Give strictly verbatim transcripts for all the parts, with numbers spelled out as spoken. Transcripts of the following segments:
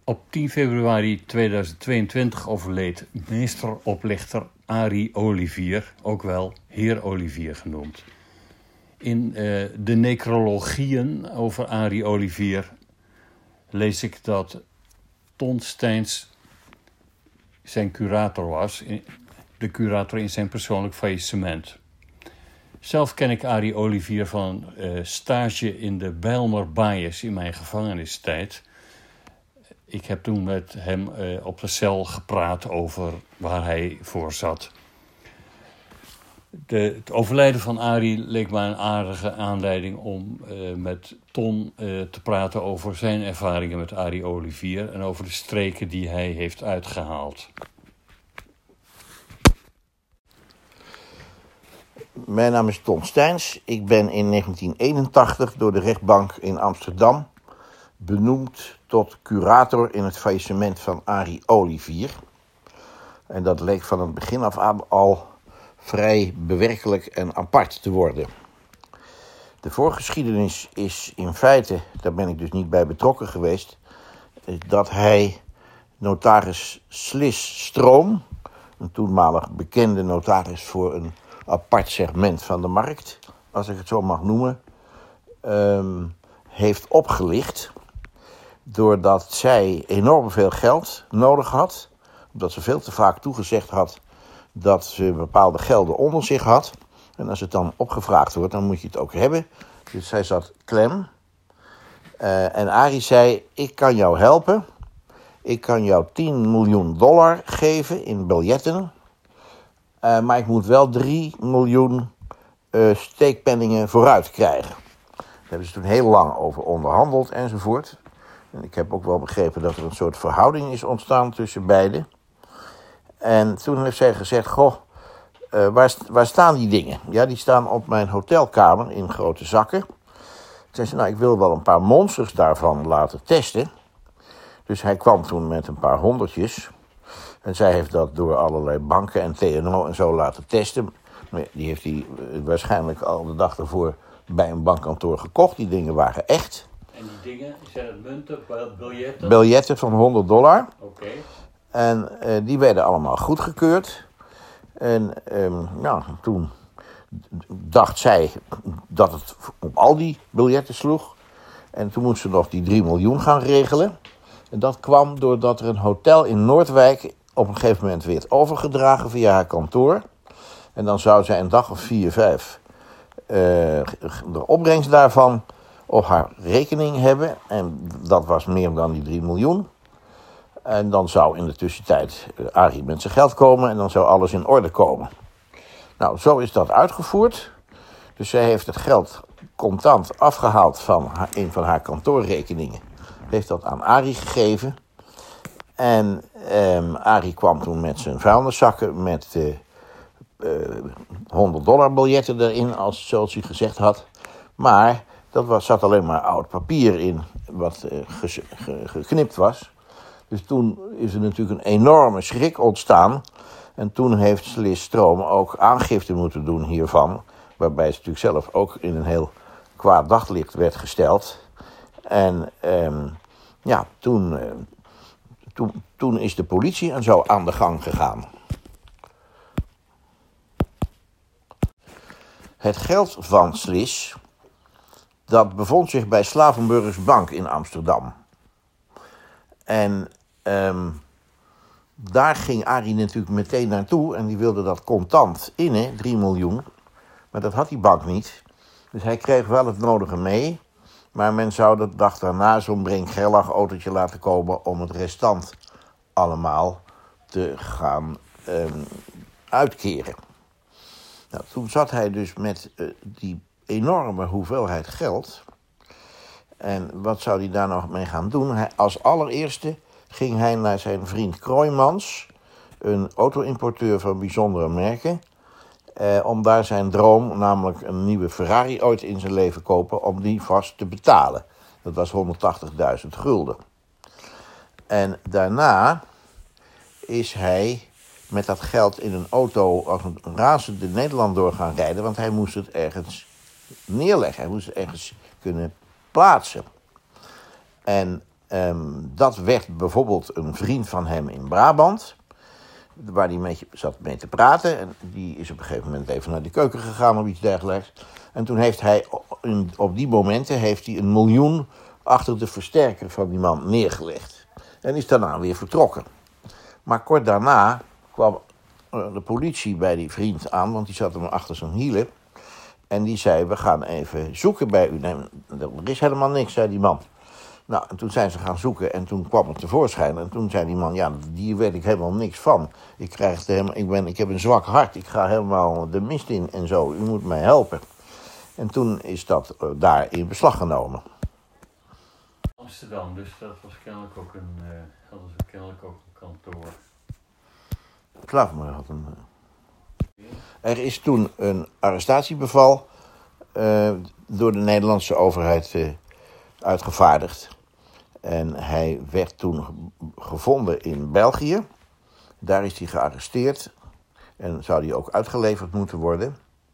Op tien februari tweeduizend tweeëntwintig overleed meesteroplichter Arie Olivier, ook wel heer Olivier genoemd. In uh, de necrologieën over Arie Olivier lees ik dat Ton Steins zijn curator was, de curator in zijn persoonlijk faillissement. Zelf ken ik Arie Olivier van uh, stage in de Bijlmer Baaiers in mijn gevangenistijd. Ik heb toen met hem uh, op de cel gepraat over waar hij voor zat. De, het overlijden van Arie leek me een aardige aanleiding om uh, met Ton uh, te praten over zijn ervaringen met Arie Olivier en over de streken die hij heeft uitgehaald. Mijn naam is Ton Steins. Ik ben in negentien eenentachtig door de rechtbank in Amsterdam benoemd tot curator in het faillissement van Arie Olivier. En dat leek van het begin af aan al vrij bewerkelijk en apart te worden. De voorgeschiedenis is in feite, daar ben ik dus niet bij betrokken geweest, dat hij notaris Slis Stroom, een toenmalig bekende notaris voor een apart segment van de markt, als ik het zo mag noemen, um, heeft opgelicht doordat zij enorm veel geld nodig had, omdat ze veel te vaak toegezegd had dat ze bepaalde gelden onder zich had. En als het dan opgevraagd wordt, dan moet je het ook hebben. Dus zij zat klem. Uh, en Arie zei, ik kan jou helpen. Ik kan jou tien miljoen dollar geven in biljetten. Uh, maar ik moet wel drie miljoen uh, steekpenningen vooruit krijgen. Daar hebben ze toen heel lang over onderhandeld enzovoort. En ik heb ook wel begrepen dat er een soort verhouding is ontstaan tussen beiden. En toen heeft zij gezegd, goh, uh, waar, waar staan die dingen? Ja, die staan op mijn hotelkamer in grote zakken. Toen zei ze, nou, ik wil wel een paar monsters daarvan laten testen. Dus hij kwam toen met een paar honderdjes. En zij heeft dat door allerlei banken en T N O en zo laten testen. Maar die heeft hij waarschijnlijk al de dag ervoor bij een bankkantoor gekocht. Die dingen waren echt. En die dingen, zijn het munten, biljetten? Biljetten van honderd dollar. Oké. Okay. En uh, die werden allemaal goedgekeurd. En um, nou, toen dacht zij dat het op al die biljetten sloeg. En toen moest ze nog die drie miljoen gaan regelen. En dat kwam doordat er een hotel in Noordwijk op een gegeven moment werd overgedragen via haar kantoor. En dan zou zij een dag of vier, vijf uh, de opbrengst daarvan op haar rekening hebben. En dat was meer dan die drie miljoen. En dan zou in de tussentijd uh, Arie met zijn geld komen en dan zou alles in orde komen. Nou, zo is dat uitgevoerd. Dus zij heeft het geld contant afgehaald van haar, een van haar kantoorrekeningen. Heeft dat aan Arie gegeven. En um, Arie kwam toen met zijn vuilniszakken met uh, uh, honderd dollar biljetten erin, als, zoals hij gezegd had. Maar dat was, zat alleen maar oud papier in, wat uh, ges, ge, geknipt was. Dus toen is er natuurlijk een enorme schrik ontstaan. En toen heeft Slis Stroom ook aangifte moeten doen hiervan. Waarbij ze natuurlijk zelf ook in een heel kwaad daglicht werd gesteld. En um, ja, toen, uh, toen, toen is de politie en zo aan de gang gegaan. Het geld van Slis, dat bevond zich bij Slavenburgers Bank in Amsterdam. En um, daar ging Arie natuurlijk meteen naartoe en die wilde dat contant innen, drie miljoen. Maar dat had die bank niet. Dus hij kreeg wel het nodige mee. Maar men zou de dag daarna zo'n Brinck-Gerlach autootje laten komen om het restant allemaal te gaan um, uitkeren. Nou, toen zat hij dus met uh, die enorme hoeveelheid geld. En wat zou hij daar nog mee gaan doen? Hij, als allereerste ging hij naar zijn vriend Kroijmans, een auto-importeur van bijzondere merken, eh, om daar zijn droom, namelijk een nieuwe Ferrari ooit in zijn leven kopen, om die vast te betalen. Dat was honderdtachtigduizend gulden. En daarna is hij met dat geld in een auto als een razende Nederland door gaan rijden, want hij moest het ergens neerleggen. Hij moest het ergens kunnen plaatsen. En Um, dat werd bijvoorbeeld een vriend van hem in Brabant, waar hij mee zat mee te praten. En die is op een gegeven moment even naar de keuken gegaan of iets dergelijks. En toen heeft hij, op die momenten, heeft hij een miljoen achter de versterker van die man neergelegd. En is daarna weer vertrokken. Maar kort daarna kwam de politie bij die vriend aan, want die zat hem achter zijn hielen. En die zei, we gaan even zoeken bij u. Nee, er is helemaal niks, zei die man. Nou, en toen zijn ze gaan zoeken en toen kwam het tevoorschijn. En toen zei die man, ja, hier weet ik helemaal niks van. Ik, krijg de helemaal, ik, ben, ik heb een zwak hart, ik ga helemaal de mist in en zo. U moet mij helpen. En toen is dat uh, daar in beslag genomen. Amsterdam, dus dat was kennelijk ook een, uh, hadden ze kennelijk ook een kantoor. Klavermer had een... Uh... Er is toen een arrestatiebeval uh, door de Nederlandse overheid uh, uitgevaardigd. En hij werd toen gevonden in België. Daar is hij gearresteerd. En zou hij ook uitgeleverd moeten worden.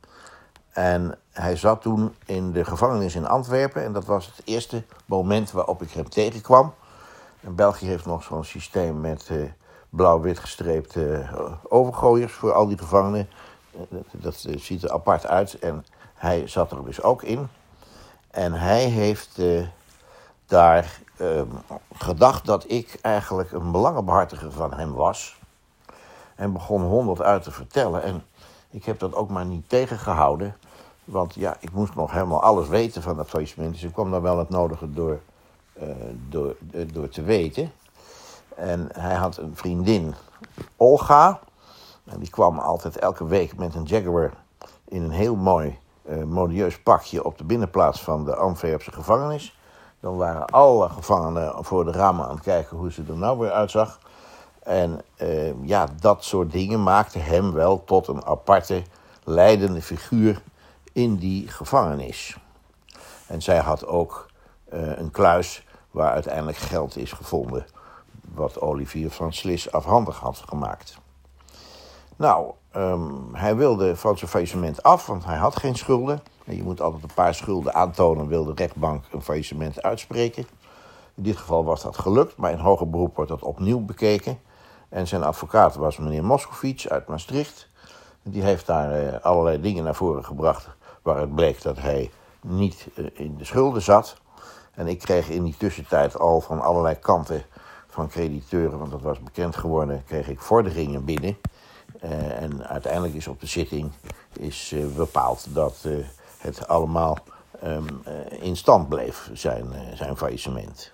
En hij zat toen in de gevangenis in Antwerpen. En dat was het eerste moment waarop ik hem tegenkwam. En België heeft nog zo'n systeem met uh, blauw-wit gestreepte uh, overgooiers voor al die gevangenen. Uh, dat dat uh, ziet er apart uit. En hij zat er dus ook in. En hij heeft uh, daar uh, gedacht dat ik eigenlijk een belangenbehartiger van hem was. En begon honderd uit te vertellen. En ik heb dat ook maar niet tegengehouden. Want ja, ik moest nog helemaal alles weten van dat faillissement. Dus ik kwam daar wel het nodige door, uh, door, uh, door te weten. En hij had een vriendin, Olga. En die kwam altijd elke week met een Jaguar in een heel mooi, uh, modieus pakje op de binnenplaats van de Antwerpse gevangenis. Dan waren alle gevangenen voor de ramen aan het kijken hoe ze er nou weer uitzag. En uh, ja, dat soort dingen maakte hem wel tot een aparte, leidende figuur in die gevangenis. En zij had ook uh, een kluis waar uiteindelijk geld is gevonden, wat Olivier van Slis afhandig had gemaakt. Nou, um, hij wilde van zijn faillissement af, want hij had geen schulden. En je moet altijd een paar schulden aantonen, wil de rechtbank een faillissement uitspreken. In dit geval was dat gelukt, maar in hoger beroep wordt dat opnieuw bekeken. En zijn advocaat was meneer Moskovits uit Maastricht. Die heeft daar uh, allerlei dingen naar voren gebracht waaruit bleek dat hij niet uh, in de schulden zat. En ik kreeg in die tussentijd al van allerlei kanten van crediteuren, want dat was bekend geworden, kreeg ik vorderingen binnen. Uh, en uiteindelijk is op de zitting is, uh, bepaald dat uh, het allemaal um, uh, in stand bleef, zijn, uh, zijn faillissement.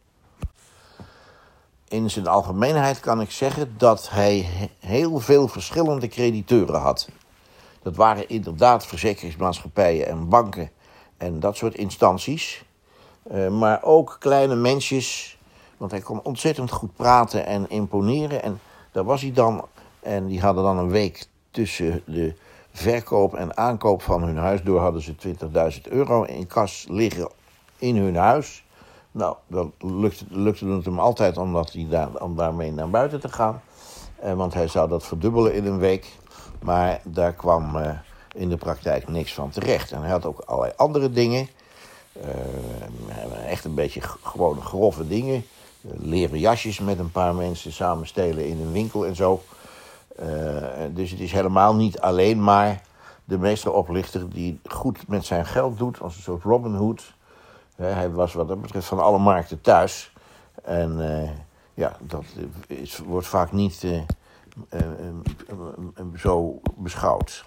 In zijn algemeenheid kan ik zeggen dat hij heel veel verschillende crediteuren had. Dat waren inderdaad verzekeringsmaatschappijen en banken en dat soort instanties. Uh, maar ook kleine mensjes, want hij kon ontzettend goed praten en imponeren. En daar was hij dan, en die hadden dan een week tussen de verkoop en aankoop van hun huis door, hadden ze twintigduizend euro in kas liggen in hun huis. Nou, dat lukte, lukte het hem altijd omdat hij daar, om daarmee naar buiten te gaan. Eh, want hij zou dat verdubbelen in een week. Maar daar kwam uh, in de praktijk niks van terecht. En hij had ook allerlei andere dingen. Uh, echt een beetje g- gewone grove dingen. Uh, leren jasjes met een paar mensen samen stelen in een winkel en zo. Uh, dus het is helemaal niet alleen maar de meesteroplichter die goed met zijn geld doet. Als een soort Robin Hood. Hij was wat dat betreft van alle markten thuis. En uh, ja, dat is, wordt vaak niet uh, uh, uh, uh, zo beschouwd.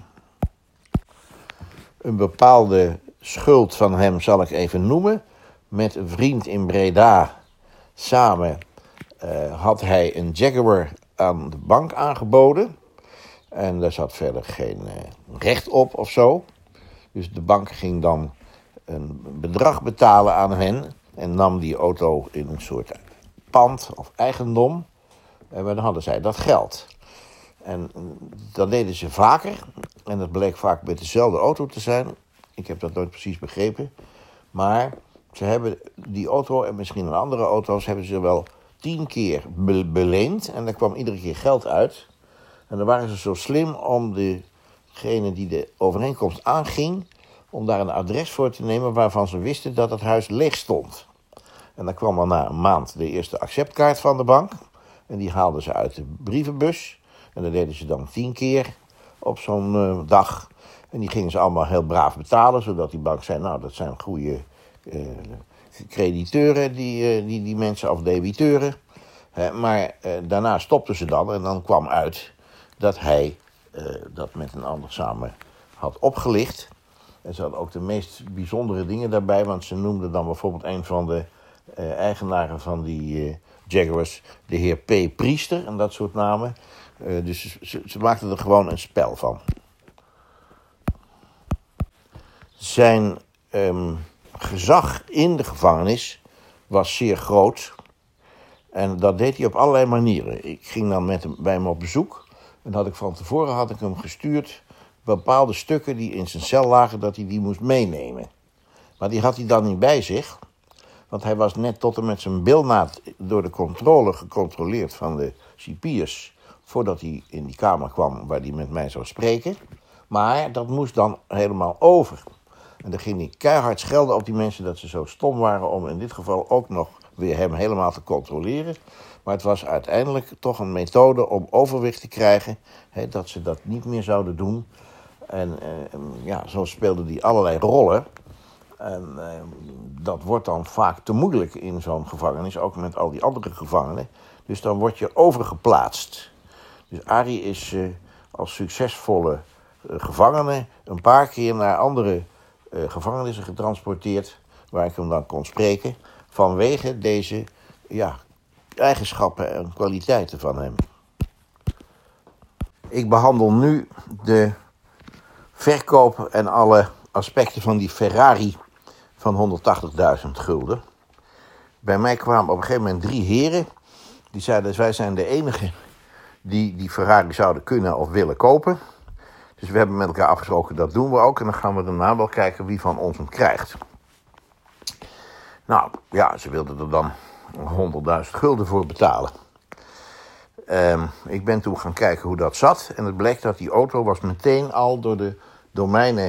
Een bepaalde schuld van hem zal ik even noemen. Met een vriend in Breda samen uh, had hij een Jaguar aan de bank aangeboden. En daar zat verder geen uh, recht op of zo. Dus de bank ging dan een bedrag betalen aan hen en nam die auto in een soort pand of eigendom. En dan hadden zij dat geld. En dat deden ze vaker. En dat bleek vaak met dezelfde auto te zijn. Ik heb dat nooit precies begrepen. Maar ze hebben die auto en misschien een andere auto's hebben ze wel tien keer be- beleend. En daar kwam iedere keer geld uit. En dan waren ze zo slim om degene die de overeenkomst aanging, om daar een adres voor te nemen waarvan ze wisten dat het huis leeg stond. En dan kwam dan na een maand de eerste acceptkaart van de bank. En die haalden ze uit de brievenbus. En dat deden ze dan tien keer op zo'n uh, dag. En die gingen ze allemaal heel braaf betalen, zodat die bank zei, nou, dat zijn goede uh, crediteuren, die, uh, die, die mensen, of debiteuren. Uh, maar uh, daarna stopten ze dan en dan kwam uit dat hij uh, dat met een ander samen had opgelicht. En ze hadden ook de meest bijzondere dingen daarbij, want ze noemden dan bijvoorbeeld een van de uh, eigenaren van die uh, Jaguars, de heer P. Priester en dat soort namen. Uh, dus ze, ze maakten er gewoon een spel van. Zijn um, gezag in de gevangenis was zeer groot. En dat deed hij op allerlei manieren. Ik ging dan met hem, bij hem op bezoek. En had ik van tevoren had ik hem gestuurd bepaalde stukken die in zijn cel lagen, dat hij die moest meenemen. Maar die had hij dan niet bij zich. Want hij was net tot en met zijn bilnaad door de controle gecontroleerd van de cipiers, voordat hij in die kamer kwam waar hij met mij zou spreken. Maar dat moest dan helemaal over. En dan ging hij keihard schelden op die mensen dat ze zo stom waren om in dit geval ook nog weer hem helemaal te controleren. Maar het was uiteindelijk toch een methode om overwicht te krijgen, hè, dat ze dat niet meer zouden doen. En eh, ja, zo speelde hij allerlei rollen. En eh, dat wordt dan vaak te moeilijk in zo'n gevangenis, ook met al die andere gevangenen. Dus dan word je overgeplaatst. Dus Arie is uh, als succesvolle uh, gevangene een paar keer naar andere uh, gevangenissen getransporteerd, waar ik hem dan kon spreken, vanwege deze ja, eigenschappen en kwaliteiten van hem. Ik behandel nu de verkoop en alle aspecten van die Ferrari van honderdtachtigduizend gulden. Bij mij kwamen op een gegeven moment drie heren. Die zeiden, wij zijn de enige die die Ferrari zouden kunnen of willen kopen. Dus we hebben met elkaar afgesproken, dat doen we ook. En dan gaan we daarna wel kijken wie van ons hem krijgt. Nou, ja, ze wilden er dan honderdduizend gulden voor betalen. Um, ik ben toen gaan kijken hoe dat zat. En het bleek dat die auto was meteen al door de domeinen.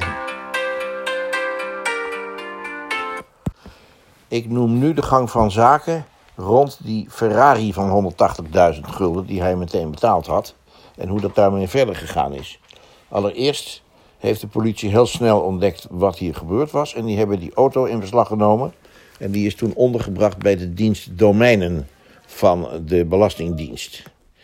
Ik noem nu de gang van zaken rond die Ferrari van honderdtachtigduizend gulden die hij meteen betaald had. En hoe dat daarmee verder gegaan is. Allereerst heeft de politie heel snel ontdekt wat hier gebeurd was. En die hebben die auto in beslag genomen. En die is toen ondergebracht bij de dienst domeinen van de Belastingdienst.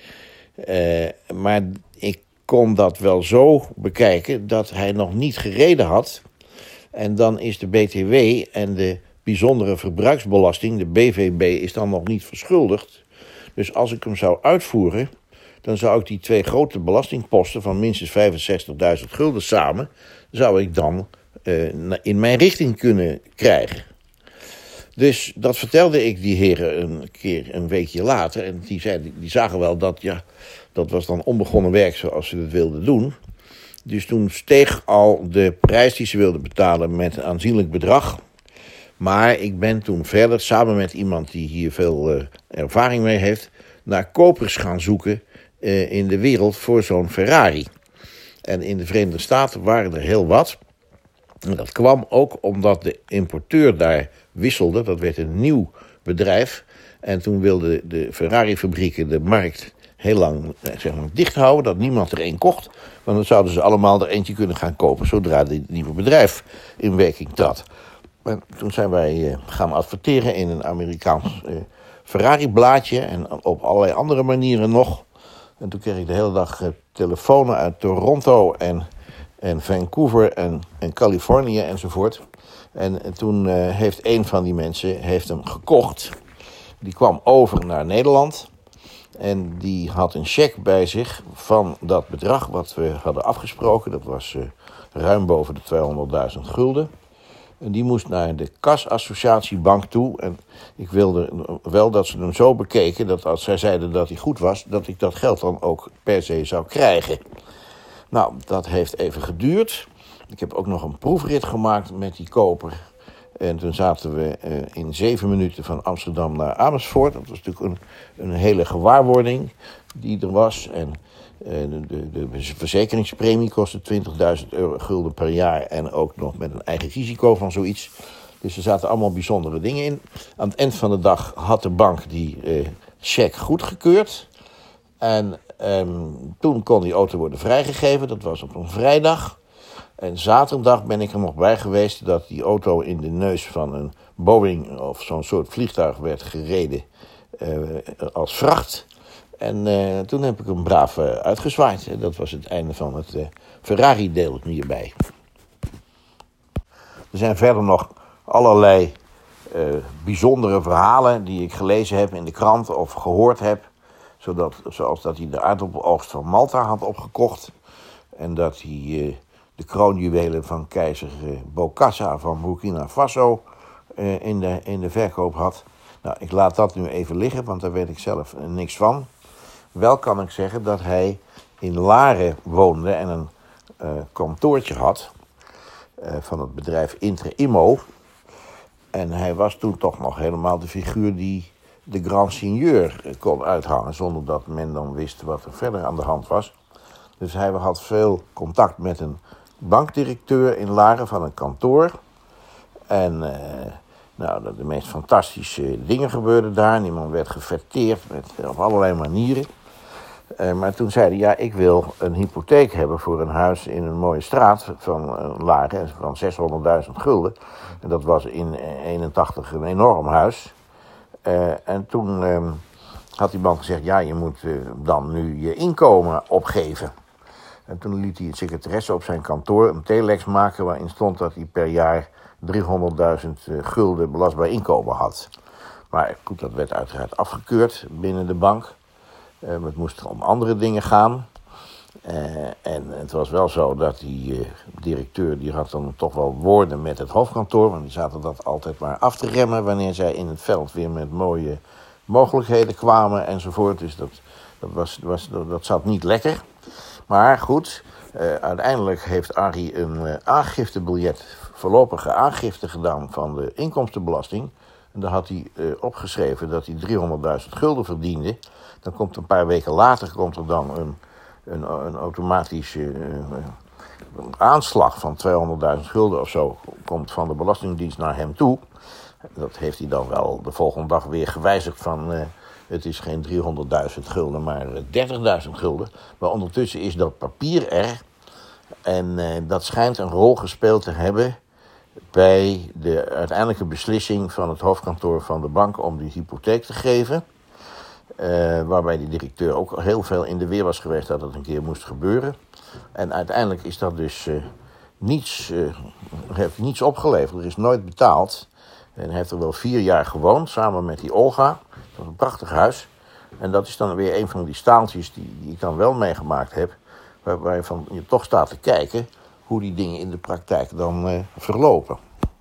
Uh, maar ik kon dat wel zo bekijken dat hij nog niet gereden had. En dan is de B T W en de bijzondere verbruiksbelasting, de B V B, is dan nog niet verschuldigd. Dus als ik hem zou uitvoeren, dan zou ik die twee grote belastingposten van minstens vijfenzestigduizend gulden samen, zou ik dan uh, in mijn richting kunnen krijgen. Dus dat vertelde ik die heren een keer een weekje later. En die, zeiden, die zagen wel dat, ja, dat was dan onbegonnen werk zoals ze het wilden doen. Dus toen steeg al de prijs die ze wilden betalen met een aanzienlijk bedrag. Maar ik ben toen verder, samen met iemand die hier veel uh, ervaring mee heeft, naar kopers gaan zoeken uh, in de wereld voor zo'n Ferrari. En in de Verenigde Staten waren er heel wat. En dat kwam ook omdat de importeur daar wisselde. Dat werd een nieuw bedrijf. En toen wilden de Ferrari-fabrieken de markt heel lang zeg maar, dicht houden. Dat niemand er één kocht. Want dan zouden ze allemaal er eentje kunnen gaan kopen zodra dit nieuwe bedrijf in werking trad. En toen zijn wij uh, gaan adverteren in een Amerikaans uh, Ferrari-blaadje. En op allerlei andere manieren nog. En toen kreeg ik de hele dag uh, telefoons uit Toronto en... En Vancouver en, en Californië enzovoort. En, en toen uh, heeft een van die mensen heeft hem gekocht. Die kwam over naar Nederland. En die had een cheque bij zich van dat bedrag wat we hadden afgesproken. Dat was uh, ruim boven de tweehonderdduizend gulden. En die moest naar de Kasassociatiebank toe. En ik wilde wel dat ze hem zo bekeken dat als zij zeiden dat hij goed was, dat ik dat geld dan ook per se zou krijgen. Nou, dat heeft even geduurd. Ik heb ook nog een proefrit gemaakt met die koper. En toen zaten we uh, in zeven minuten van Amsterdam naar Amersfoort. Dat was natuurlijk een, een hele gewaarwording die er was. En uh, de, de, de verzekeringspremie kostte twintigduizend euro gulden per jaar. En ook nog met een eigen risico van zoiets. Dus er zaten allemaal bijzondere dingen in. Aan het eind van de dag had de bank die uh, cheque goedgekeurd. En um, toen kon die auto worden vrijgegeven. Dat was op een vrijdag. En zaterdag ben ik er nog bij geweest dat die auto in de neus van een Boeing of zo'n soort vliegtuig werd gereden uh, als vracht. En uh, toen heb ik hem braaf uh, uitgezwaaid. En dat was het einde van het uh, Ferrari-deel hierbij. Er zijn verder nog allerlei uh, bijzondere verhalen die ik gelezen heb in de krant of gehoord heb. Zodat, zoals dat hij de aardappeloogst van Malta had opgekocht. En dat hij uh, de kroonjuwelen van keizer uh, Bokassa van Burkina Faso uh, in, de, in de verkoop had. Nou, ik laat dat nu even liggen, want daar weet ik zelf uh, niks van. Wel kan ik zeggen dat hij in Laren woonde en een uh, kantoortje had uh, van het bedrijf Inter Immo. En hij was toen toch nog helemaal de figuur die de Grand Seigneur kon uithangen, zonder dat men dan wist wat er verder aan de hand was. Dus hij had veel contact met een bankdirecteur in Laren van een kantoor. En uh, nou, de meest fantastische dingen gebeurden daar. Niemand werd gefêteerd met, op allerlei manieren. Uh, maar toen zei hij, ja, ik wil een hypotheek hebben voor een huis in een mooie straat van uh, Laren, van zeshonderdduizend gulden. En dat was in eenentachtig een enorm huis. Uh, en toen uh, had die man gezegd, ja, je moet uh, dan nu je inkomen opgeven. En toen liet hij een secretaresse op zijn kantoor een telex maken waarin stond dat hij per jaar driehonderdduizend uh, gulden belastbaar inkomen had. Maar goed, dat werd uiteraard afgekeurd binnen de bank. Uh, het moest om andere dingen gaan. Uh, en het was wel zo dat die uh, directeur, die had dan toch wel woorden met het hoofdkantoor. Want die zaten dat altijd maar af te remmen wanneer zij in het veld weer met mooie mogelijkheden kwamen enzovoort. Dus dat, dat, was, was, dat, dat zat niet lekker. Maar goed, uh, uiteindelijk heeft Arie een uh, aangiftebiljet, voorlopige aangifte gedaan van de inkomstenbelasting. En daar had hij uh, opgeschreven dat hij driehonderdduizend gulden verdiende. Dan komt een paar weken later komt er dan een, een, een automatische uh, een aanslag van tweehonderdduizend gulden of zo. Komt van de Belastingdienst naar hem toe. Dat heeft hij dan wel de volgende dag weer gewijzigd van Uh, het is geen driehonderdduizend gulden, maar dertigduizend gulden. Maar ondertussen is dat papier er. En uh, dat schijnt een rol gespeeld te hebben bij de uiteindelijke beslissing van het hoofdkantoor van de bank om die hypotheek te geven. Uh, waarbij die directeur ook heel veel in de weer was geweest dat het een keer moest gebeuren. En uiteindelijk is dat dus uh, niets, uh, heeft niets opgeleverd. Er is nooit betaald. En hij heeft er wel vier jaar gewoond, samen met die Olga. Dat was een prachtig huis. En dat is dan weer een van die staaltjes die, die ik dan wel meegemaakt heb. Waar, waar je, van, je toch staat te kijken hoe die dingen in de praktijk dan uh, verlopen.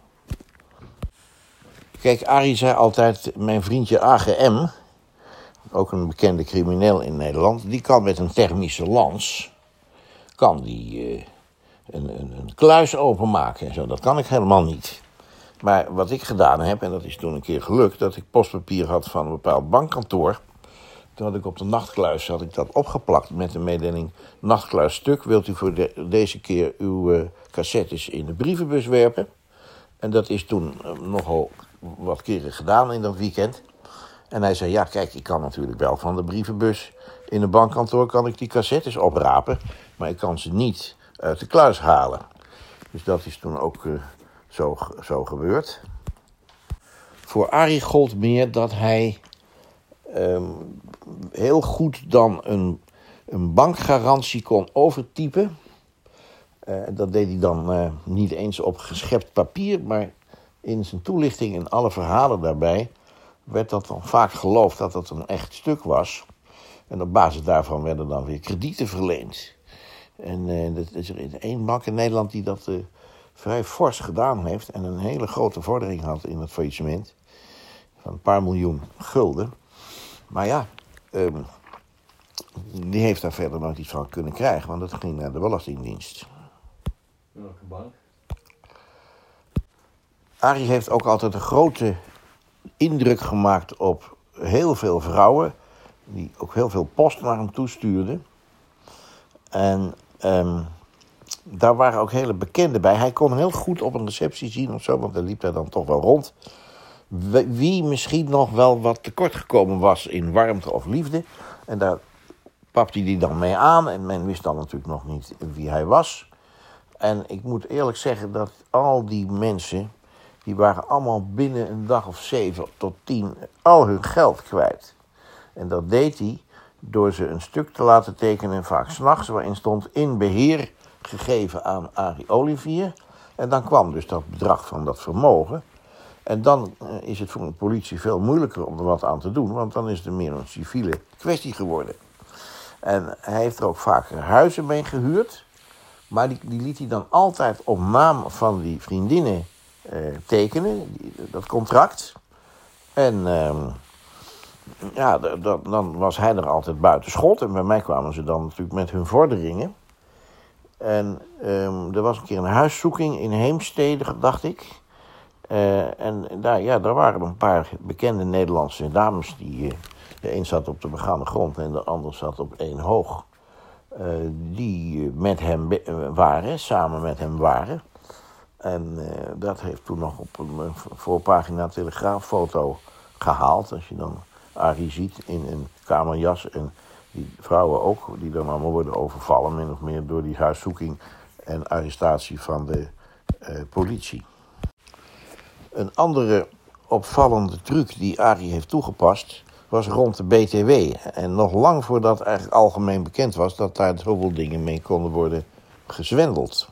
Kijk, Arie zei altijd, mijn vriendje A G M, ook een bekende crimineel in Nederland, die kan met een thermische lans, kan die uh, een, een, een kluis openmaken en zo. Dat kan ik helemaal niet. Maar wat ik gedaan heb, en dat is toen een keer gelukt, dat ik postpapier had van een bepaald bankkantoor. Toen had ik op de nachtkluis had ik dat opgeplakt met de mededeling, nachtkluis stuk, wilt u voor de, deze keer uw uh, cassettes in de brievenbus werpen? En dat is toen uh, nogal wat keren gedaan in dat weekend. En hij zei, ja kijk, ik kan natuurlijk wel van de brievenbus in een bankkantoor kan ik die cassettes oprapen, maar ik kan ze niet uit de kluis halen. Dus dat is toen ook Uh, Zo, zo gebeurd. Voor Arie gold meer dat hij um, heel goed dan een, een bankgarantie kon overtypen. Uh, dat deed hij dan uh, niet eens op geschept papier, maar in zijn toelichting en alle verhalen daarbij werd dat dan vaak geloofd dat dat een echt stuk was. En op basis daarvan werden dan weer kredieten verleend. En uh, er is er één bank in Nederland die dat Uh, vrij fors gedaan heeft en een hele grote vordering had in het faillissement van een paar miljoen gulden. Maar ja, um, die heeft daar verder nooit iets van kunnen krijgen, want dat ging naar de Belastingdienst. Welke bank? Arie heeft ook altijd een grote indruk gemaakt op heel veel vrouwen, die ook heel veel post naar hem toestuurden. En Um, daar waren ook hele bekenden bij. Hij kon heel goed op een receptie zien of zo, want daar liep hij dan toch wel rond. Wie misschien nog wel wat tekort gekomen was in warmte of liefde. En daar papte hij dan mee aan. En men wist dan natuurlijk nog niet wie hij was. En ik moet eerlijk zeggen dat al die mensen, die waren allemaal binnen een dag of zeven tot tien al hun geld kwijt. En dat deed hij door ze een stuk te laten tekenen, vaak 's nachts, waarin stond in beheer gegeven aan Arie Olivier. En dan kwam dus dat bedrag van dat vermogen. En dan is het voor de politie veel moeilijker om er wat aan te doen, want dan is het meer een civiele kwestie geworden. En hij heeft er ook vaker huizen mee gehuurd, maar die, die liet hij dan altijd op naam van die vriendinnen eh, tekenen, die, dat contract. En eh, ja, d- d- dan was hij er altijd buiten schot. En bij mij kwamen ze dan natuurlijk met hun vorderingen. En eh, er was een keer een huiszoeking in Heemstede, dacht ik. Uh, en daar, ja, daar waren een paar bekende Nederlandse dames. Die, uh, de een zat op de begane grond en de ander zat op één hoog. Uh, die met hem be- uh, waren, samen met hem waren. En uh, dat heeft toen nog op een uh, voorpagina Telegraaffoto gehaald. Als je dan Arie ziet in een kamerjas. En die vrouwen ook, die dan allemaal worden overvallen. Min of meer door die huiszoeking en arrestatie van de uh, politie. Een andere opvallende truc die Arie heeft toegepast was rond de B T W. En nog lang voordat eigenlijk algemeen bekend was dat daar zoveel dingen mee konden worden gezwendeld.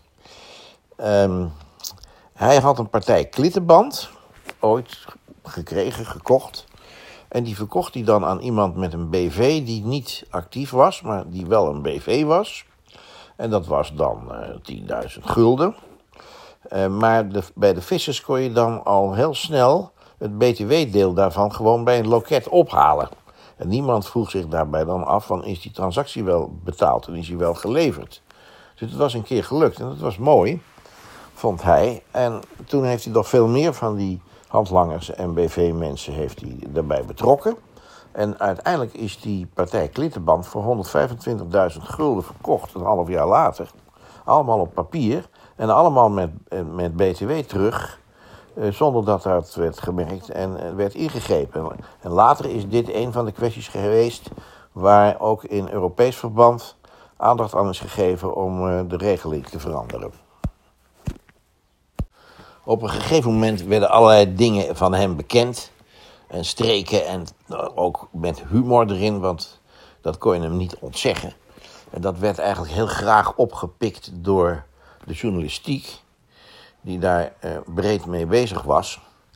Um, hij had een partij klittenband, ooit gekregen, gekocht. En die verkocht hij dan aan iemand met een B V die niet actief was, maar die wel een B V was. En dat was dan uh, tienduizend gulden. Uh, maar de, bij de vissers kon je dan al heel snel het B T W-deel daarvan gewoon bij een loket ophalen. En niemand vroeg zich daarbij dan af van, is die transactie wel betaald en is die wel geleverd? Dus het was een keer gelukt en dat was mooi, vond hij. En toen heeft hij nog veel meer van die handlangers en B V-mensen heeft hij daarbij betrokken. En uiteindelijk is die partij Klittenband voor honderdvijfentwintigduizend gulden verkocht, een half jaar later. Allemaal op papier. En allemaal met, met B T W terug, eh, zonder dat dat werd gemerkt en eh, werd ingegrepen. En later is dit een van de kwesties geweest waar ook in Europees verband aandacht aan is gegeven om eh, de regeling te veranderen. Op een gegeven moment werden allerlei dingen van hem bekend en streken en ook met humor erin, want dat kon je hem niet ontzeggen. En dat werd eigenlijk heel graag opgepikt door de journalistiek, die daar uh, breed mee bezig was.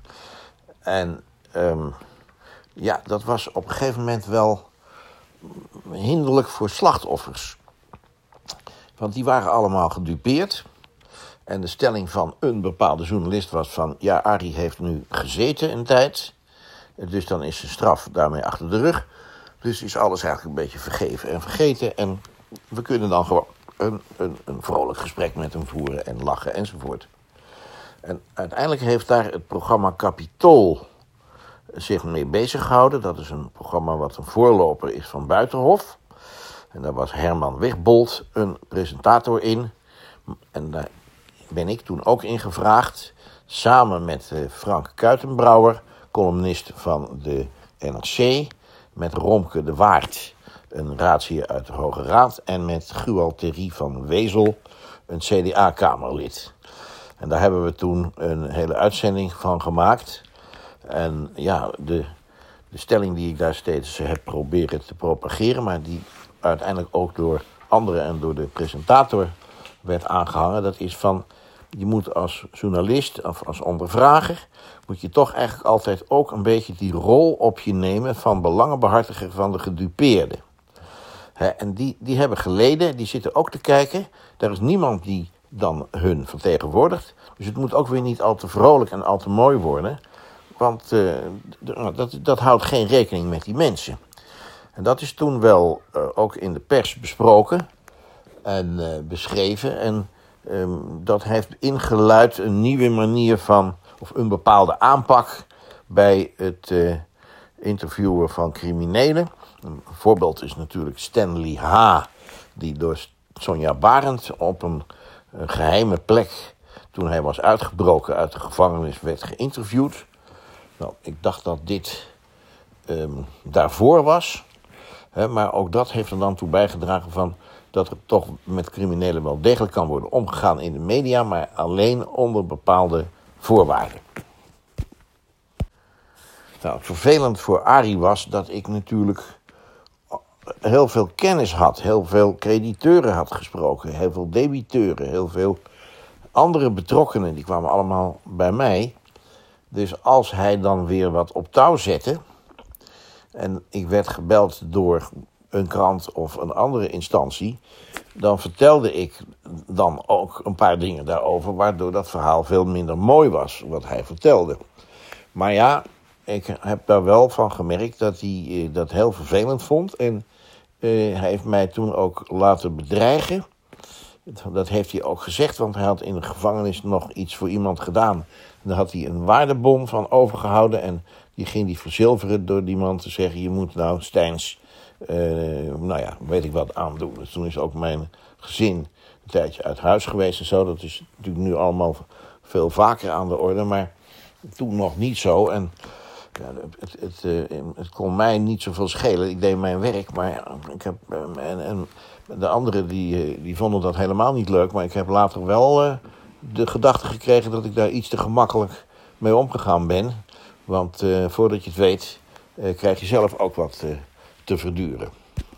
En um, ja, dat was op een gegeven moment wel hinderlijk voor slachtoffers. Want die waren allemaal gedupeerd. En de stelling van een bepaalde journalist was van, ja, Arie heeft nu gezeten een tijd. Dus dan is zijn straf daarmee achter de rug. Dus is alles eigenlijk een beetje vergeven en vergeten. En we kunnen dan gewoon Een, een, een vrolijk gesprek met hem voeren en lachen enzovoort. En uiteindelijk heeft daar het programma Capitool zich mee bezig gehouden. Dat is een programma wat een voorloper is van Buitenhof. En daar was Herman Wigbold een presentator in. En daar ben ik toen ook in gevraagd. Samen met Frank Kuitenbrouwer, columnist van de N R C. Met Romke de Waard, een raadsheer uit de Hoge Raad, en met Gual Terry van Wezel, een C D A-kamerlid. En daar hebben we toen een hele uitzending van gemaakt. En ja, de, de stelling die ik daar steeds heb proberen te propageren, maar die uiteindelijk ook door anderen en door de presentator werd aangehangen, dat is van, je moet als journalist of als ondervrager, moet je toch eigenlijk altijd ook een beetje die rol op je nemen van belangenbehartiger van de gedupeerde. He, en die, die hebben geleden, die zitten ook te kijken. Daar is niemand die dan hun vertegenwoordigt. Dus het moet ook weer niet al te vrolijk en al te mooi worden. Want uh, dat, dat houdt geen rekening met die mensen. En dat is toen wel uh, ook in de pers besproken en uh, beschreven. En um, dat heeft ingeluid een nieuwe manier van, of een bepaalde aanpak bij het uh, interviewen van criminelen. Een voorbeeld is natuurlijk Stanley H., die door Sonja Barend op een een geheime plek, toen hij was uitgebroken uit de gevangenis, werd geïnterviewd. Nou, ik dacht dat dit um, daarvoor was. Hè, maar ook dat heeft er dan toe bijgedragen van dat er toch met criminelen wel degelijk kan worden omgegaan in de media, maar alleen onder bepaalde voorwaarden. Nou, het vervelend voor Arie was dat ik natuurlijk heel veel kennis had, heel veel crediteuren had gesproken, heel veel debiteuren, heel veel andere betrokkenen, die kwamen allemaal bij mij. Dus als hij dan weer wat op touw zette en ik werd gebeld door een krant of een andere instantie, dan vertelde ik dan ook een paar dingen daarover, waardoor dat verhaal veel minder mooi was, wat hij vertelde. Maar ja, ik heb daar wel van gemerkt dat hij dat heel vervelend vond. En uh, hij heeft mij toen ook laten bedreigen. Dat heeft hij ook gezegd, want hij had in de gevangenis nog iets voor iemand gedaan. En daar had hij een waardebon van overgehouden. En die ging hij verzilveren door die man te zeggen, je moet nou Steins, uh, nou ja, weet ik wat aandoen. Dus toen is ook mijn gezin een tijdje uit huis geweest en zo. Dat is natuurlijk nu allemaal veel vaker aan de orde, maar toen nog niet zo. En ja, het, het, het, het kon mij niet zoveel schelen. Ik deed mijn werk, maar ik heb, en, en de anderen die, die vonden dat helemaal niet leuk. Maar ik heb later wel uh, de gedachte gekregen dat ik daar iets te gemakkelijk mee omgegaan ben. Want uh, voordat je het weet, uh, krijg je zelf ook wat uh, te verduren.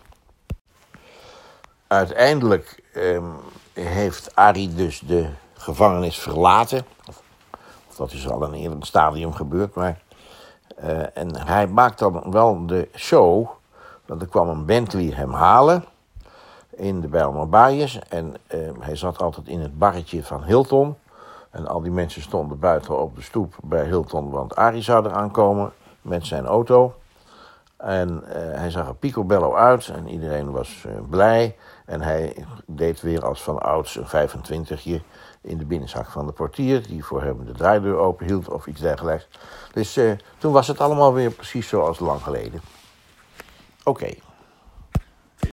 Uiteindelijk uh, heeft Arie dus de gevangenis verlaten. Of dat is al in een eerder stadium gebeurd, maar Uh, en hij maakt dan wel de show, dat er kwam een Bentley hem halen in de Bijlmer Baaiers. En uh, hij zat altijd in het barretje van Hilton. En al die mensen stonden buiten op de stoep bij Hilton, want Arie zou eraan komen met zijn auto. En uh, hij zag er picobello uit en iedereen was uh, blij. En hij deed weer als van ouds een vijfentwintigje in de binnenzak van de portier, die voor hem de draaideur open hield of iets dergelijks. Dus uh, toen was het allemaal weer precies zoals lang geleden. Oké. Okay.